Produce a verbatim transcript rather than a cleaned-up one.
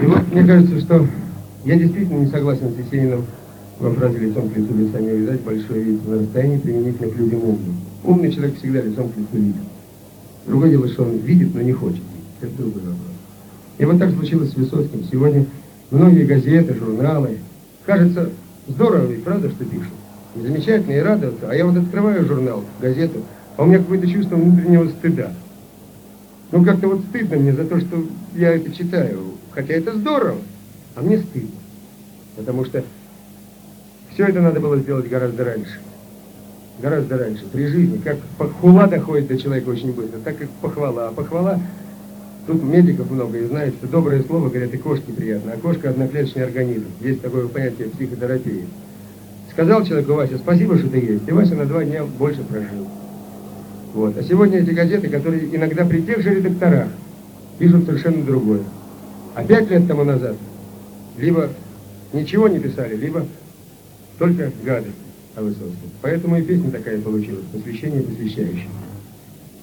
И вот мне кажется, что я действительно не согласен с Есениным во фразе «лицом к лицу лица не увидать, большое видится на расстоянии, применительно к людям умным». Умный человек всегда лицом к лицу видит. Другое дело, что он видит, но не хочет видеть. Это другой вопрос. И вот так случилось с Высоцким. Сегодня многие газеты, журналы, кажется, здорово ведь, правда, что пишут? И замечательно, и радуются. А я вот открываю журнал, газету, а у меня какое-то чувство внутреннего стыда. Ну, как-то вот стыдно мне за то, что я это читаю. Хотя это здорово, а мне стыдно. Потому что все это надо было сделать гораздо раньше. Гораздо раньше, при жизни. Как хула доходит до человека очень быстро, так как похвала. А похвала, тут медиков много и знает, что доброе слово, говорят, и кошке приятно. А кошка одноклеточный организм. Есть такое понятие психотерапии. Сказал человеку: Вася, спасибо, что ты есть. И Вася на два дня больше прожил. Вот. А сегодня эти газеты, которые иногда при тех же редакторах пишут совершенно другое. А пять лет тому назад либо ничего не писали, либо только гадость о Высоцком. Поэтому и песня такая получилась, посвящение посвящающее.